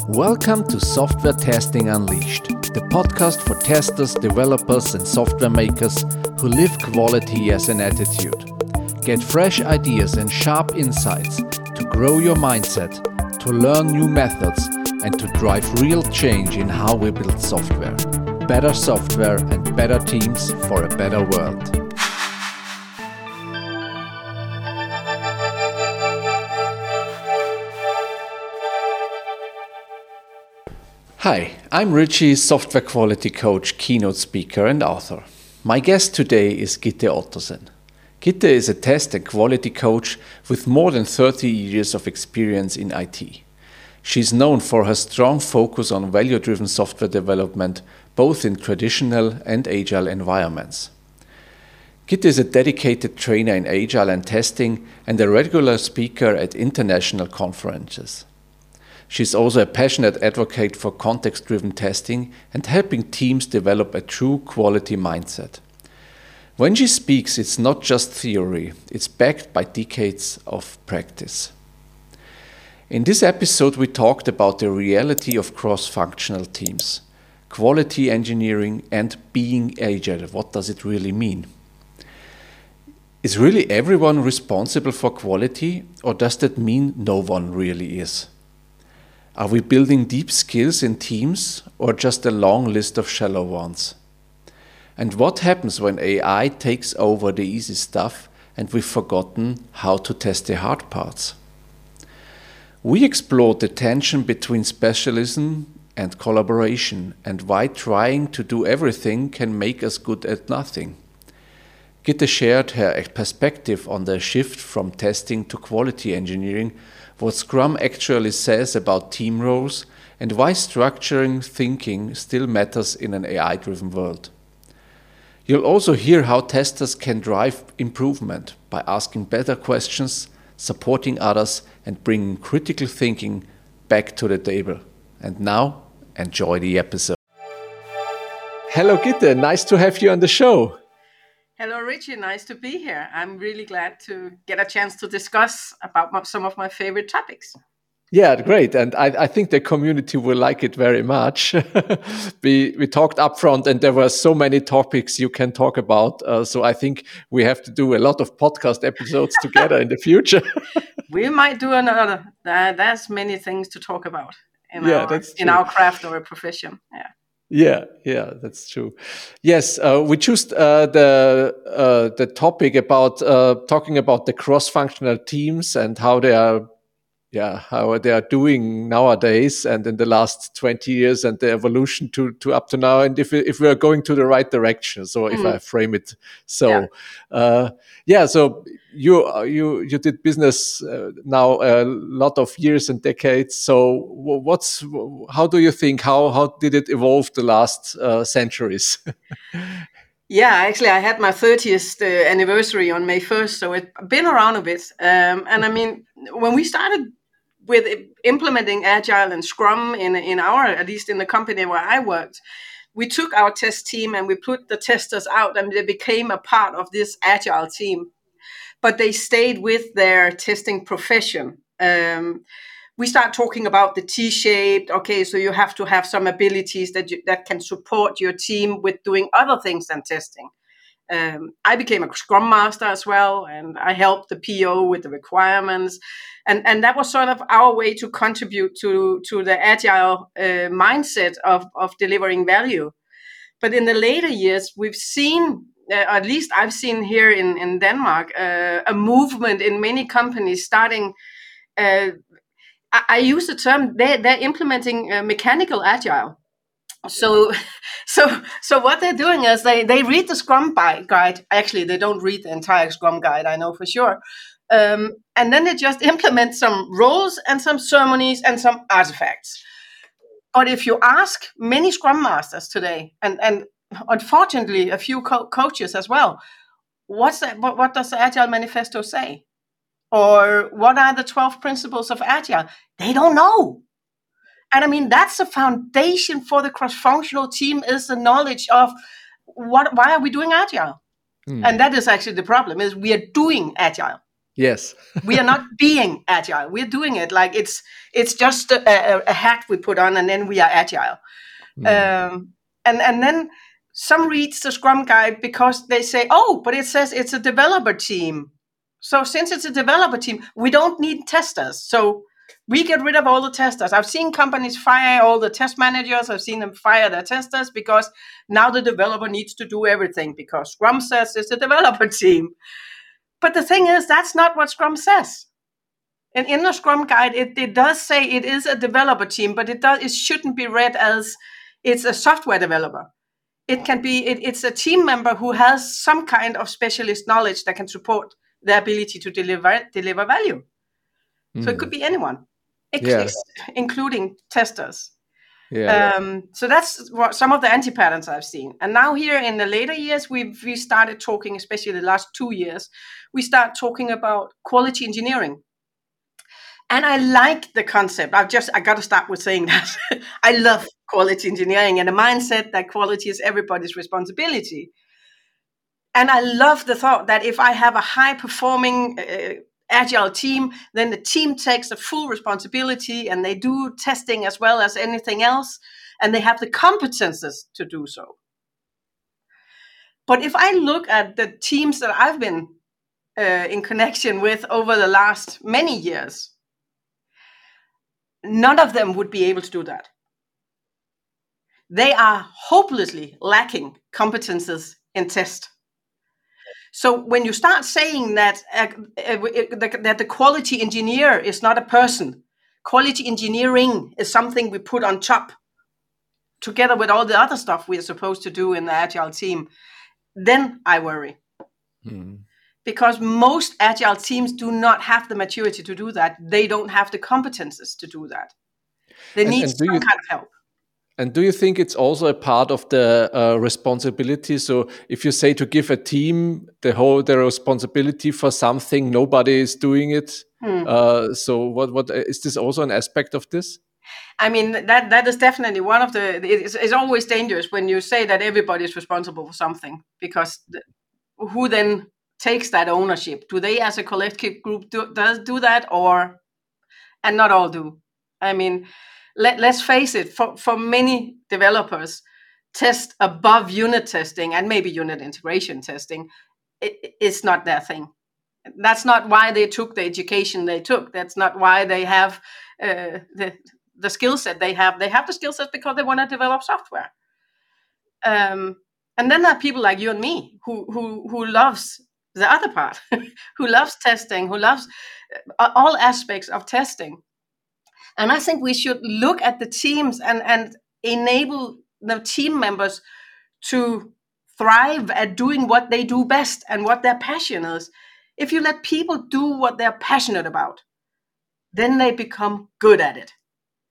Welcome to Software Testing Unleashed, the podcast for testers, developers, and software makers who live quality as an attitude. Get fresh ideas and sharp insights to grow your mindset, to learn new methods, and to drive real change in how we build software. Better software and better teams for a better world. Hi, I'm Richie, software quality coach, keynote speaker, and author. My guest today is Gitte Ottosen. Gitte is a test and quality coach with more than 30 years of experience in IT. She's known for her strong focus on value-driven software development, both in traditional and agile environments. Gitte is a dedicated trainer in agile and testing and a regular speaker at international conferences. She's also a passionate advocate for context-driven testing and helping teams develop a true quality mindset. When she speaks, it's not just theory, it's backed by decades of practice. In this episode, we talked about the reality of cross-functional teams, quality engineering, and being agile. What does it really mean? Is really everyone responsible for quality, or does that mean no one really is? Are we building deep skills in teams or just a long list of shallow ones? And what happens when AI takes over the easy stuff and we've forgotten how to test the hard parts? We explored the tension between specialism and collaboration and why trying to do everything can make us good at nothing. Gitte shared her perspective on the shift from testing to quality engineering, what Scrum actually says about team roles, and why structuring thinking still matters in an AI-driven world. You'll also hear how testers can drive improvement by asking better questions, supporting others, and bringing critical thinking back to the table. And now, enjoy the episode. Hello, Gitte. Nice to have you on the show. Hello, Richie. Nice to be here. I'm really glad to get a chance to discuss about some of my favorite topics. Yeah, great. And I think the community will like it very much. We talked upfront and there were so many topics you can talk about. So I think we have to do a lot of podcast episodes together in the future. We might do another. There's many things to talk about in our craft or a profession. Yeah. Yeah, that's true. Yes, we chose the topic about talking about the cross-functional teams and how they are doing nowadays and in the last 20 years and the evolution to up to now, and if we are going to the right direction. So if I frame it so, so you did business now a lot of years and decades. So how do you think, how did it evolve the last centuries? Yeah, actually, I had my 30th anniversary on May 1st, so it's been around a bit. And I mean, when we started with implementing Agile and Scrum in our, at least in the company where I worked, we took our test team and we put the testers out and they became a part of this Agile team. But they stayed with their testing profession. We start talking about the T-shaped. Okay, so you have to have some abilities that can support your team with doing other things than testing. I became a Scrum Master as well, and I helped the PO with the requirements. And that was sort of our way to contribute to the Agile mindset of delivering value. But in the later years, we've seen, at least I've seen here in Denmark, a movement in many companies starting. I use the term they're implementing mechanical Agile. So what they're doing is they read the Scrum guide. Actually, they don't read the entire Scrum guide, I know for sure. And then they just implement some roles and some ceremonies and some artifacts. But if you ask many Scrum Masters today, and unfortunately a few coaches as well, what does the Agile Manifesto say? Or what are the 12 principles of Agile? They don't know. And I mean, that's the foundation for the cross-functional team, is the knowledge of why are we doing Agile? And that is actually the problem, is we are doing Agile. Yes. We are not being agile. We're doing it like it's just a hat we put on, and then we are agile. Mm. And then some reads the Scrum Guide because they say, oh, but it says it's a developer team. So since it's a developer team, we don't need testers. So we get rid of all the testers. I've seen companies fire all the test managers. I've seen them fire their testers because now the developer needs to do everything because Scrum says it's a developer team. But the thing is, that's not what Scrum says. And in the Scrum Guide, it does say it is a developer team, but it shouldn't be read as it's a software developer. It can be it's a team member who has some kind of specialist knowledge that can support their ability to deliver value. So it could be anyone, Yeah. including testers. Yeah. So that's what some of the anti-patterns I've seen. And now here in the later years, we started talking, especially the last 2 years, we start talking about quality engineering. And I like the concept. I got to start with saying that. I love quality engineering and the mindset that quality is everybody's responsibility. And I love the thought that if I have a high performing agile team, then the team takes the full responsibility and they do testing as well as anything else. And they have the competences to do so. But if I look at the teams that I've been in connection with over the last many years, none of them would be able to do that. They are hopelessly lacking competences in test. So when you start saying that that the quality engineer is not a person, quality engineering is something we put on top together with all the other stuff we are supposed to do in the agile team, then I worry. Because most agile teams do not have the maturity to do that. They don't have the competences to do that. They need some kind of help. And do you think it's also a part of the responsibility? So if you say to give a team the responsibility for something, nobody is doing it. So what is this also an aspect of this? I mean, that is definitely one of the. It's always dangerous when you say that everybody is responsible for something, because who then takes that ownership? Do they, as a collective group, do that, or and not all do? I mean, let's face it. For many developers, test above unit testing and maybe unit integration testing, it's not their thing. That's not why they took the education they took. That's not why they have the skill set they have. They have the skill set because they want to develop software. And then there are people like you and me who loves the other part, who loves testing, who loves all aspects of testing. And I think we should look at the teams and enable the team members to thrive at doing what they do best and what their passion is. If you let people do what they're passionate about, then they become good at it.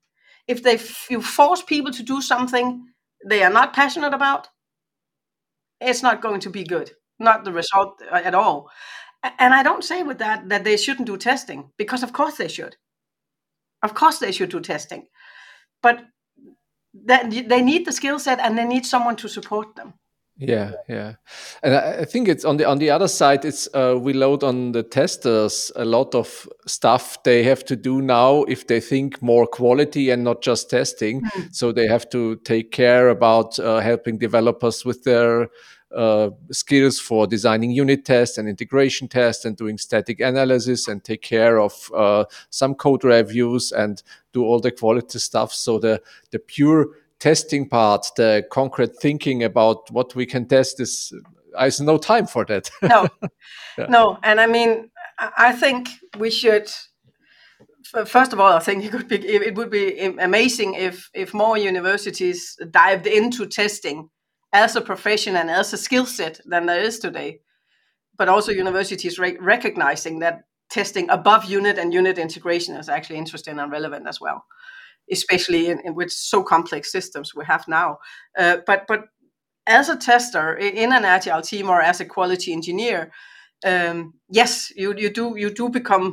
If you force people to do something they are not passionate about, it's not going to be good, not the result at all. And I don't say with that they shouldn't do testing, because of course they should. Of course they should do testing. But that they need the skill set and they need someone to support them. Yeah, and I think it's on the other side. It's we load on the testers a lot of stuff they have to do now if they think more quality and not just testing. So they have to take care about helping developers with their skills for designing unit tests and integration tests and doing static analysis and take care of some code reviews and do all the quality stuff. So the pure testing part, the concrete thinking about what we can test, is there's no time for that. No. No. And I mean, I think we should, first of all, I think it would be amazing if more universities dived into testing as a profession and as a skill set than there is today. But also universities recognizing that testing above unit and unit integration is actually interesting and relevant as well, especially in with so complex systems we have now. But as a tester in an agile team or as a quality engineer, yes, you do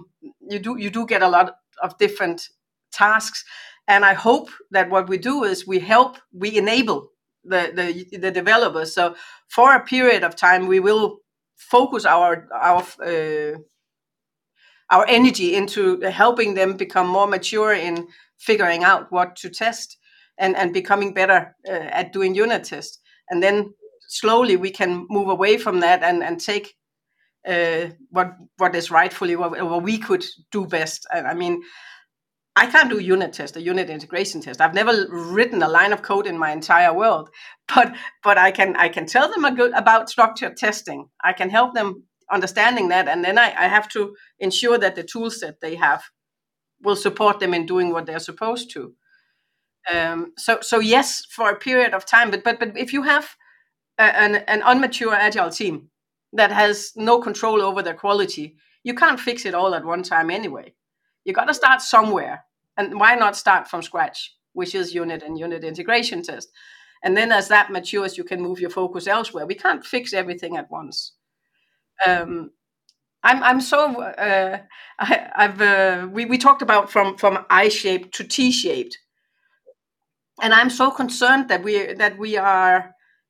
get a lot of different tasks. And I hope that what we do is we enable the developers. So for a period of time, we will focus our our energy into helping them become more mature in figuring out what to test and becoming better at doing unit tests. And then slowly we can move away from that and take what is rightfully what we could do best. I mean, I can't do unit test, a unit integration test. I've never written a line of code in my entire world, but I can tell them about structured testing. I can help them understanding that, and then I have to ensure that the tool set they have will support them in doing what they're supposed to. So yes, for a period of time, but if you have an immature agile team that has no control over their quality, you can't fix it all at one time anyway. You got to start somewhere, and why not start from scratch, which is unit and unit integration test. And then as that matures, you can move your focus elsewhere. We can't fix everything at once. I'm so we talked about from I-shaped to T-shaped, and I'm so concerned that we are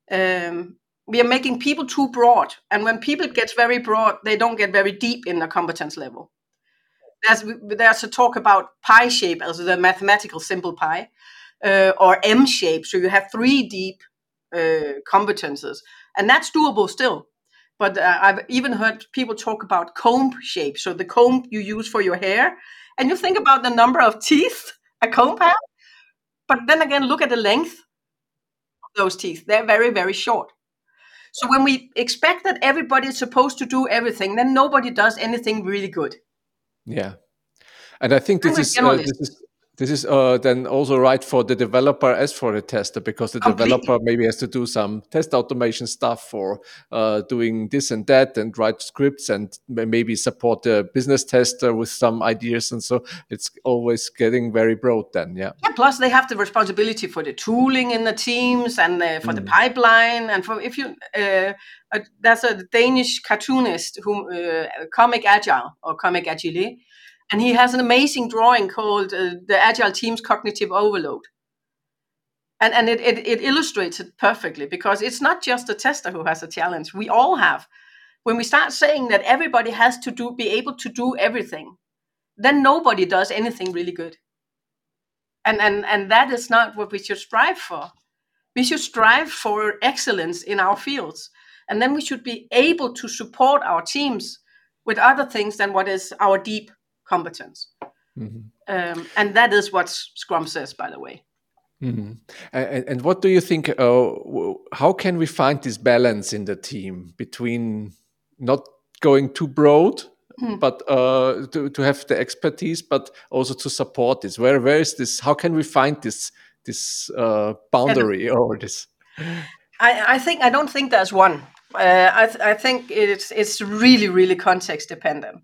making people too broad. And when people get very broad, they don't get very deep in the competence level. There's a talk about pi shape, also the mathematical simple pi, or M shape. So you have 3 deep competences, and that's doable still. But I've even heard people talk about comb shape. So the comb you use for your hair, and you think about the number of teeth a comb has. But then again, look at the length of those teeth. They're very, very short. So when we expect that everybody is supposed to do everything, then nobody does anything really good. Yeah. And I think this is then also right for the developer as for the tester, because the developer maybe has to do some test automation stuff or doing this and that and write scripts and maybe support the business tester with some ideas. And so it's always getting very broad then. Yeah. Plus they have the responsibility for the tooling in the teams and for the pipeline. And for if you, there's a Danish cartoonist who Comic Agile or Comic Agile. And he has an amazing drawing called The Agile Team's Cognitive Overload. And it illustrates it perfectly, because it's not just the tester who has a challenge. We all have. When we start saying that everybody has to be able to do everything, then nobody does anything really good. And that is not what we should strive for. We should strive for excellence in our fields. And then we should be able to support our teams with other things than what is our deep competence. And that is what Scrum says, by the way. And what do you think, how can we find this balance in the team between not going too broad, but to have the expertise, but also to support this? Where is this? How can we find this boundary or this? I don't think there's one. I think it's really, really context dependent.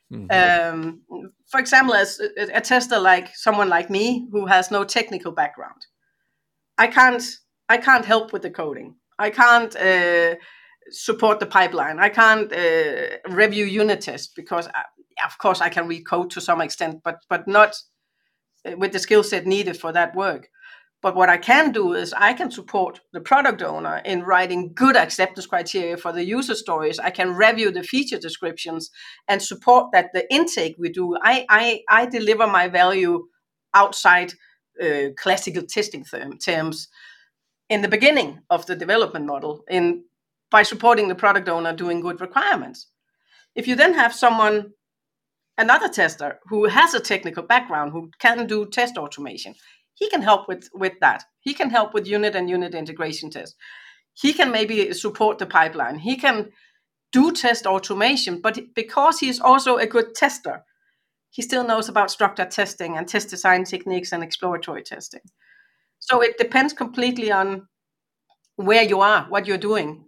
For example, as a tester, like someone like me who has no technical background, I can't help with the coding. I can't support the pipeline. I can't review unit tests, because of course I can read code to some extent, but not with the skill set needed for that work. But what I can do is I can support the product owner in writing good acceptance criteria for the user stories. I can review the feature descriptions and support that the intake we do. I deliver my value outside classical testing terms in the beginning of the development model by supporting the product owner doing good requirements. If you then have another tester who has a technical background, who can do test automation, he can help with that. He can help with unit and unit integration tests. He can maybe support the pipeline. He can do test automation, but because he's also a good tester, he still knows about structured testing and test design techniques and exploratory testing. So it depends completely on where you are, what you're doing.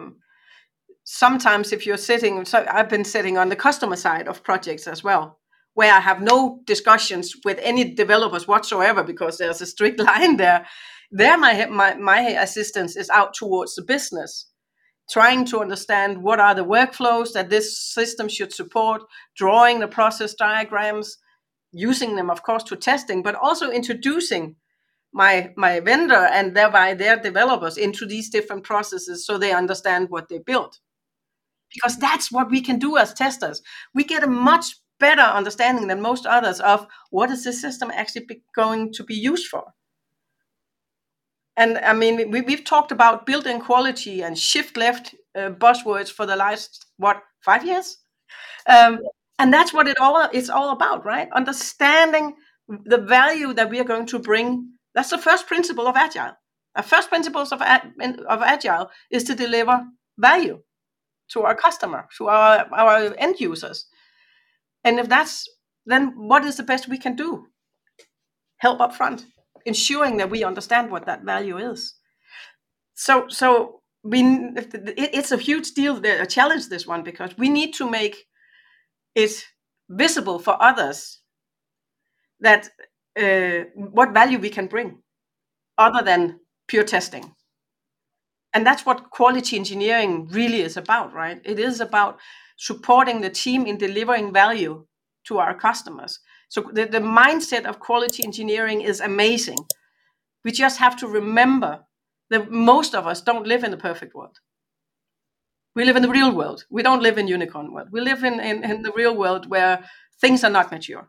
Sometimes if you're so I've been sitting on the customer side of projects as well, where I have no discussions with any developers whatsoever, because there's a strict line there. There, my assistance is out towards the business, trying to understand what are the workflows that this system should support, drawing the process diagrams, using them, of course, to testing, but also introducing my vendor and thereby their developers into these different processes so they understand what they built. Because that's what we can do as testers. We get a much better understanding than most others of what is this system actually going to be used for. And I mean, we've talked about built-in quality and shift left buzzwords for the last, 5 years? And that's what it's all about, right? Understanding the value that we are going to bring. That's the first principle of Agile. The first principles of Agile is to deliver value to our customer, to our end users. And if that's, then what is the best we can do? Help up front, ensuring that we understand what that value is. So it's a huge deal, a challenge, this one, because we need to make it visible for others that what value we can bring other than pure testing. And that's what quality engineering really is about, right? It is about supporting the team in delivering value to our customers. So the mindset of quality engineering is amazing. We just have to remember that most of us don't live in the perfect world. We live in the real world. We don't live in unicorn world. We live in the real world where things are not mature,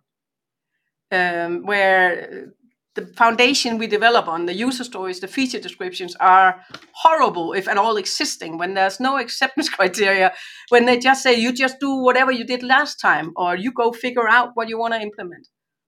where the foundation we develop on, the user stories, the feature descriptions are horrible, if at all existing, when there's no acceptance criteria, when they just say, you just do whatever you did last time, or you go figure out what you want to implement.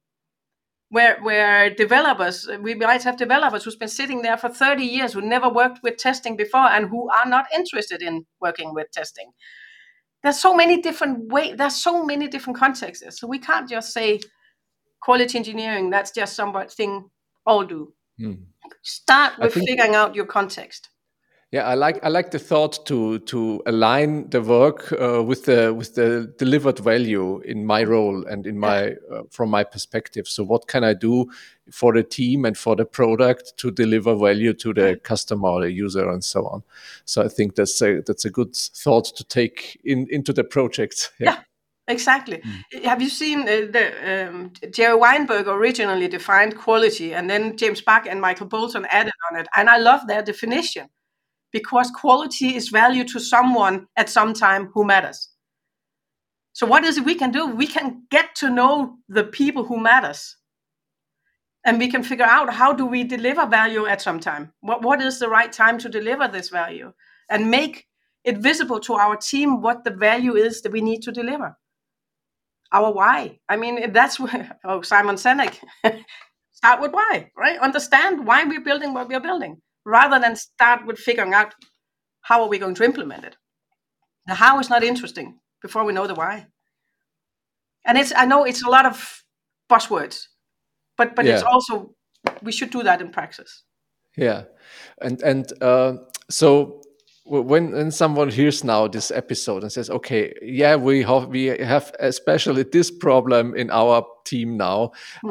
Where developers, we might have developers who's been sitting there for 30 years, who never worked with testing before, and who are not interested in working with testing. There's so many different ways, there's so many different contexts. So we can't just say quality engineering, that's just something all do. Start with figuring out your context. Yeah, I like the thought to align the work with the delivered value in my role and in my from my perspective. So what can I do for the team and for the product to deliver value to the customer or the user and so on? So I think that's a good thought to take into the project. Yeah. Exactly. Have you seen Jerry Weinberg originally defined quality, and then James Buck and Michael Bolton added on it? And I love their definition, because quality is value to someone at some time who matters. So what is it we can do? We can get to know the people who matters. And we can figure out, how do we deliver value at some time? What is the right time to deliver this value? And make it visible to our team what the value is that we need to deliver. Our why. I mean, that's Simon Sinek. Start with why, right? Understand why we're building what we're building, rather than start with figuring out how are we going to implement it. The how is not interesting before we know the why. And I know it's a lot of buzzwords, but it's also, we should do that in practice. Yeah, and so when someone hears now this episode and says, okay, yeah, we have especially this problem in our team now,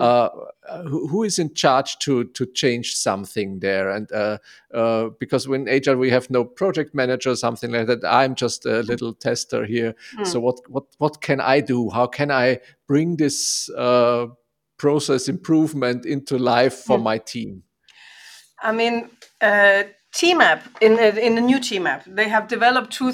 who is in charge to change something there? And because when Agile we have no project manager, something like that, I'm just a little tester here. So what can I do? How can I bring this process improvement into life for my team? I mean, TMAP, in the new TMAP, they have developed two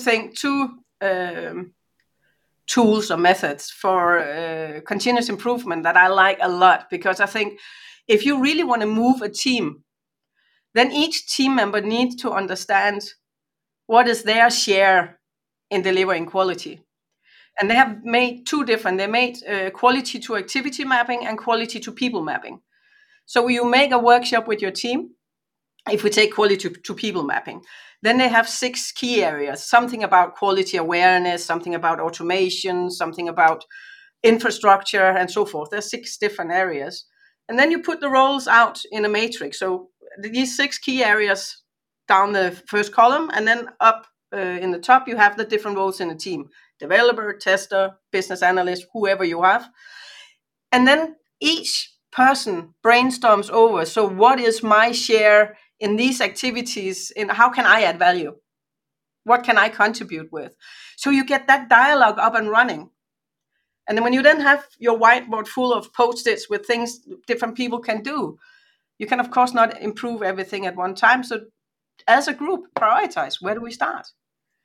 tools or methods for continuous improvement that I like a lot, because I think if you really want to move a team, then each team member needs to understand what is their share in delivering quality. And they have made they made quality to activity mapping and quality to people mapping. So you make a workshop with your team. If we take quality to people mapping, then they have 6 key areas, something about quality awareness, something about automation, something about infrastructure, and so forth. There's 6 different areas. And then you put the roles out in a matrix. So these 6 key areas down the first column, and then up in the top, you have the different roles in the team: developer, tester, business analyst, whoever you have. And then each person brainstorms over, so what is my share in these activities, and how can I add value? What can I contribute with? So you get that dialogue up and running. And then when you then have your whiteboard full of Post-its with things different people can do, you can, of course, not improve everything at one time. So as a group, prioritize. Where do we start?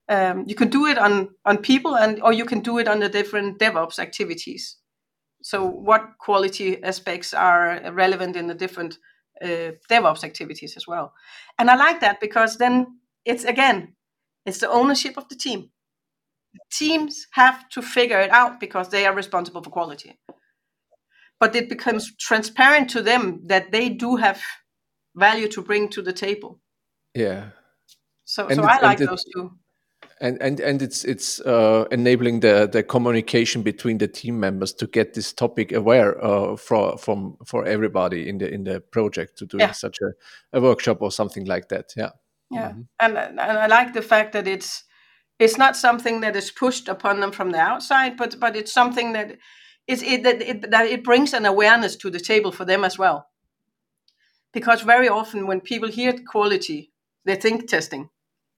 You can do it on people, or you can do it on the different DevOps activities. So what quality aspects are relevant in the different DevOps activities as well. And I like that because then it's the ownership of the team. Teams have to figure it out because they are responsible for quality. But it becomes transparent to them that they do have value to bring to the table. Yeah. So I like those two. And it's enabling the communication between the team members to get this topic aware for everybody in the project to doing such a workshop or something like that. Yeah. Yeah. And I like the fact that it's not something that is pushed upon them from the outside, but it's something that it brings an awareness to the table for them as well. Because very often when people hear quality, they think testing.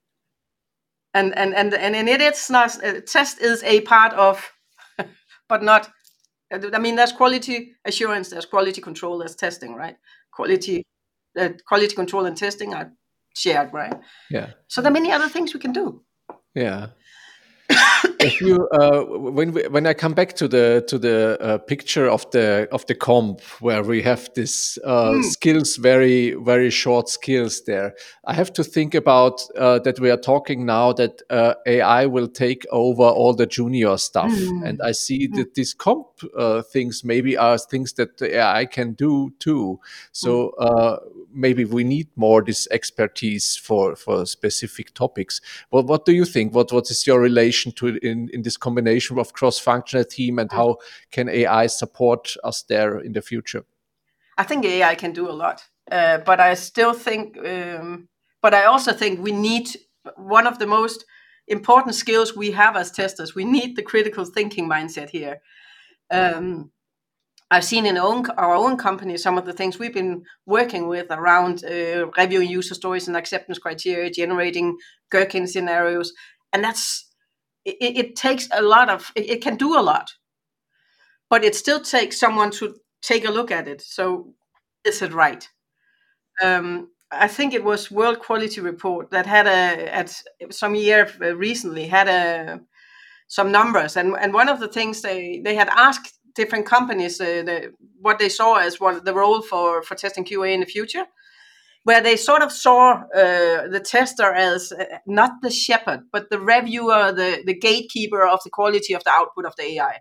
And it's not, test is a part of, but not, I mean, there's quality assurance, there's quality control, there's testing, right? Quality control and testing are shared, right? Yeah. So there are many other things we can do. Yeah. If you when I come back to the picture of the comp where we have this skills, very very short skills there, I have to think about that we are talking now that AI will take over all the junior stuff, and I see that these comp things maybe are things that the AI can do too. So maybe we need more this expertise for specific topics. Well, what do you think? What is your relation to in this combination of cross-functional team, and how can AI support us there in the future? I think AI can do a lot, but I still think, but I also think we need one of the most important skills we have as testers. We need the critical thinking mindset here. I've seen in our own company some of the things we've been working with around reviewing user stories and acceptance criteria, generating Gherkin scenarios, and it takes a lot of, it can do a lot, but it still takes someone to take a look at it. So is it right? I think it was World Quality Report that had at some year recently had some numbers, and one of the things they had asked different companies what they saw as the role for testing QA in the future, where they sort of saw the tester as not the shepherd, but the reviewer, the gatekeeper of the quality of the output of the AI.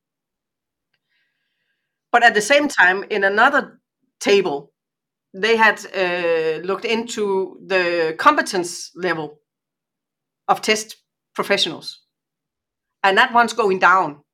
But at the same time, in another table, they had looked into the competence level of test professionals, and that one's going down.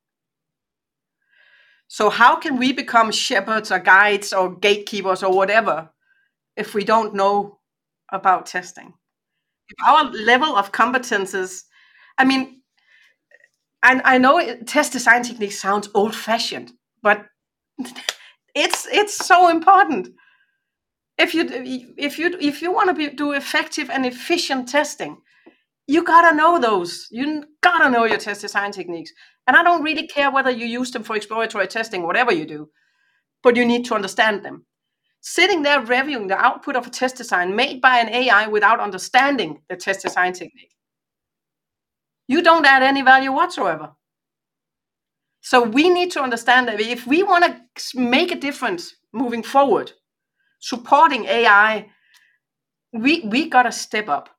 So how can we become shepherds or guides or gatekeepers or whatever if we don't know about testing? If our level of competences, I mean, I know test design technique sounds old-fashioned, but it's so important. If you want to do effective and efficient testing, you gotta know those. You gotta know your test design techniques. And I don't really care whether you use them for exploratory testing, whatever you do, but you need to understand them. Sitting there reviewing the output of a test design made by an AI without understanding the test design technique, you don't add any value whatsoever. So we need to understand that if we want to make a difference moving forward, supporting AI, we got to step up.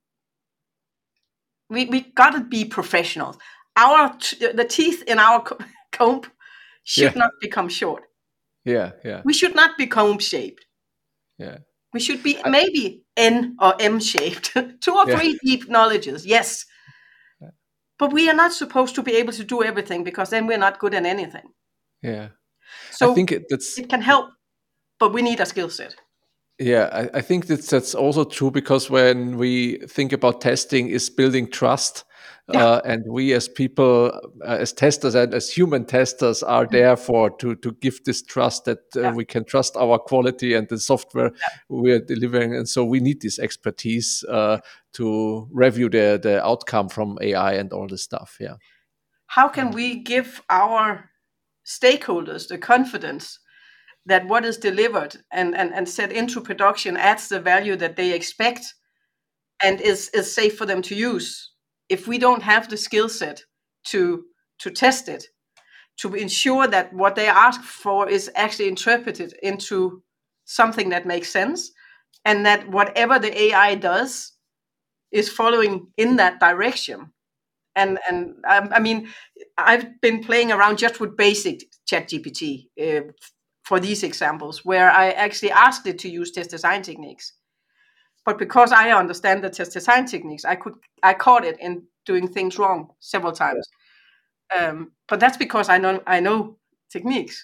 We got to be professionals. The teeth in our comb should not become short. Yeah. We should not be comb shaped. Yeah. We should be maybe N or M shaped. 2 or 3 deep knowledges, yes. But we are not supposed to be able to do everything, because then we're not good at anything. Yeah. So I think it can help, but we need a skill set. Yeah, I think that's also true, because when we think about testing, is building trust. And we as people, as testers and as human testers, are there to give this trust that we can trust our quality and the software we are delivering. And so we need this expertise to review the outcome from AI and all this stuff. Yeah. How can we give our stakeholders the confidence that what is delivered and set into production adds the value that they expect and is safe for them to use? if we don't have the skill set to test it, to ensure that what they ask for is actually interpreted into something that makes sense, and that whatever the AI does is following in that direction. And I mean, I've been playing around just with basic ChatGPT for these examples, where I actually asked it to use test design techniques. But because I understand the test design techniques, I caught it in doing things wrong several times. But that's because I know techniques.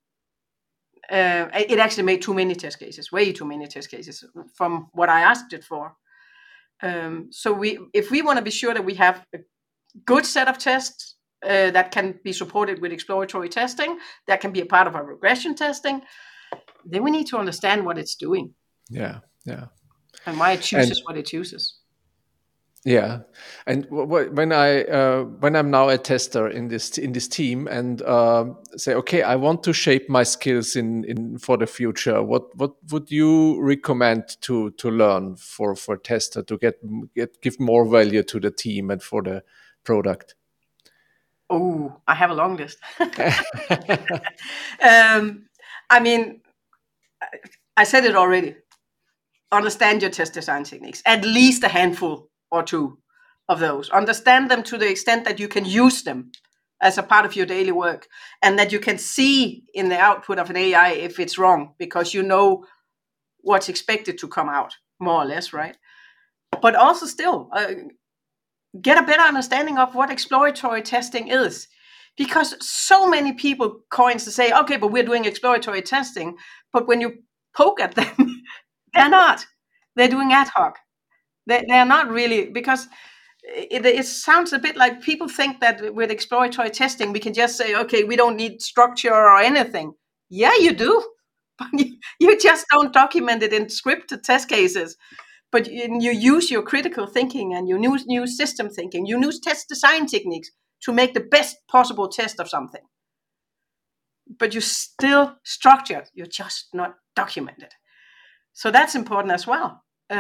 It actually made too many test cases, way too many test cases from what I asked it for. So if we want to be sure that we have a good set of tests that can be supported with exploratory testing, that can be a part of our regression testing, then we need to understand what it's doing. Yeah. And why it chooses what it chooses. Yeah, and when I'm now a tester in this team and say, okay, I want to shape my skills in for the future. What would you recommend to learn for a tester to give more value to the team and for the product? Oh, I have a long list. I mean, I said it already. Understand your test design techniques, at least a handful or two of those. Understand them to the extent that you can use them as a part of your daily work, and that you can see in the output of an AI if it's wrong, because you know what's expected to come out, more or less, right? But also still get a better understanding of what exploratory testing is. Because so many people coins to say, okay, but we're doing exploratory testing. But when you poke at them, they're not. They're doing ad hoc. They're not really, because it sounds a bit like people think that with exploratory testing, we can just say, okay, we don't need structure or anything. Yeah, you do. But you just don't document it in scripted test cases. But you use your critical thinking and you use system thinking. You use test design techniques to make the best possible test of something. But you still structure, you're just not documented. So that's important as well.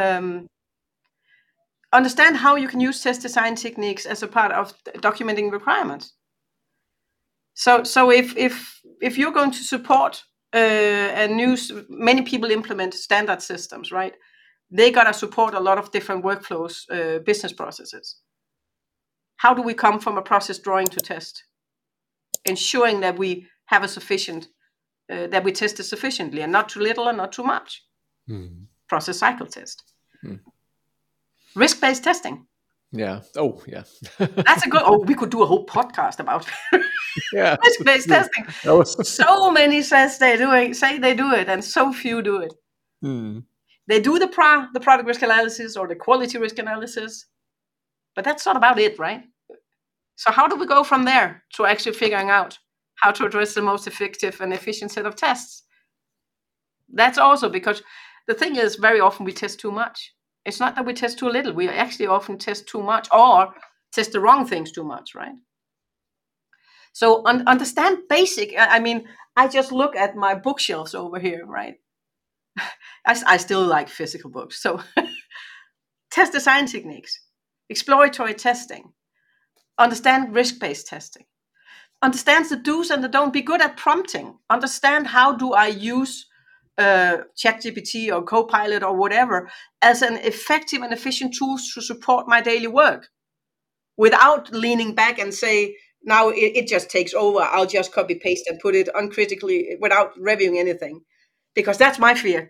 Understand how you can use test design techniques as a part of documenting requirements. So if you're going to support many people implement standard systems, right? They gotta support a lot of different workflows, business processes. How do we come from a process drawing to test? Ensuring that we have a sufficient, that we test it sufficiently and not too little and not too much. Process cycle test. Risk-based testing. Yeah. Oh, yeah. That's a good. Oh, we could do a whole podcast about risk-based testing. So many say they do it, and so few do it. They do the product risk analysis or the quality risk analysis, but that's not about it, right? So how do we go from there to actually figuring out how to address the most effective and efficient set of tests? That's also because the thing is, very often we test too much. It's not that we test too little. We actually often test too much or test the wrong things too much, right? So understand basic. I mean, I just look at my bookshelves over here, right? I still like physical books. So test design techniques, exploratory testing, understand risk-based testing, understand the do's and the don't, be good at prompting, understand how do I use ChatGPT or Copilot or whatever as an effective and efficient tool to support my daily work without leaning back and say, now it just takes over. I'll just copy paste and put it uncritically without reviewing anything, because that's my fear.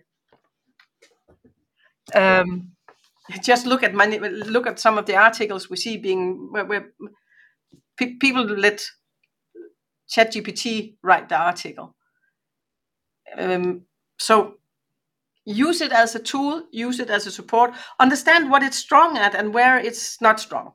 Just look at some of the articles we see being where people let ChatGPT write the article. So use it as a tool, use it as a support, understand what it's strong at and where it's not strong.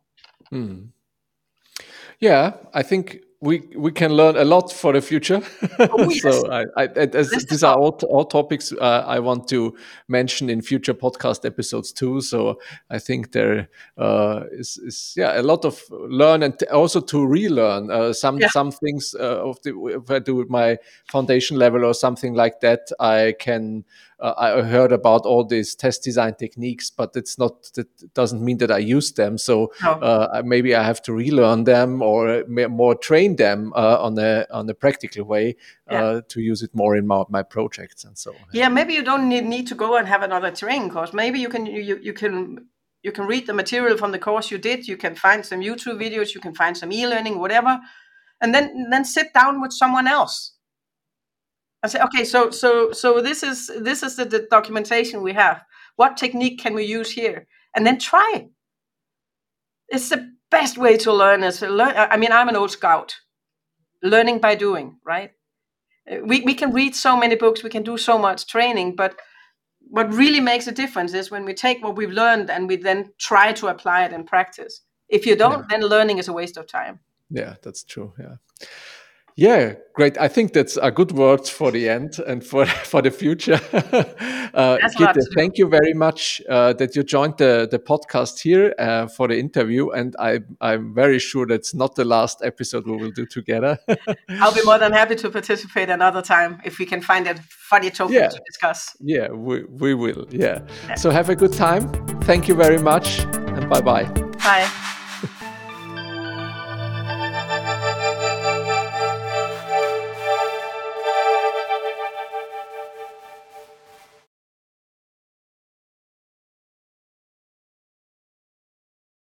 Yeah, I think we can learn a lot for the future. Oh, yes. So these are all topics I want to mention in future podcast episodes too. So I think there is a lot of learn and also to relearn some things if I do my foundation level or something like that. I can I heard about all these test design techniques, but that doesn't mean that I use them. So maybe I have to relearn them or more train them on a practical way to use it more in my projects and so on. Yeah, maybe you don't need to go and have another training course. Maybe you can read the material from the course you did. You can find some YouTube videos. You can find some e-learning, whatever, and then sit down with someone else and say, okay, so this is the documentation we have. What technique can we use here? And then try it. It's the best way to learn. I mean, I'm an old scout. Learning by doing, right? We can read so many books, we can do so much training, but what really makes a difference is when we take what we've learned and we then try to apply it in practice. If you don't, then learning is a waste of time. Yeah, that's true. Yeah, great. I think that's a good word for the end and for the future. Gitte, thank you very much that you joined the podcast here for the interview. And I'm very sure that's not the last episode we will do together. I'll be more than happy to participate another time if we can find a funny topic to discuss. Yeah, we will. Yeah. So have a good time. Thank you very much and bye-bye. Bye.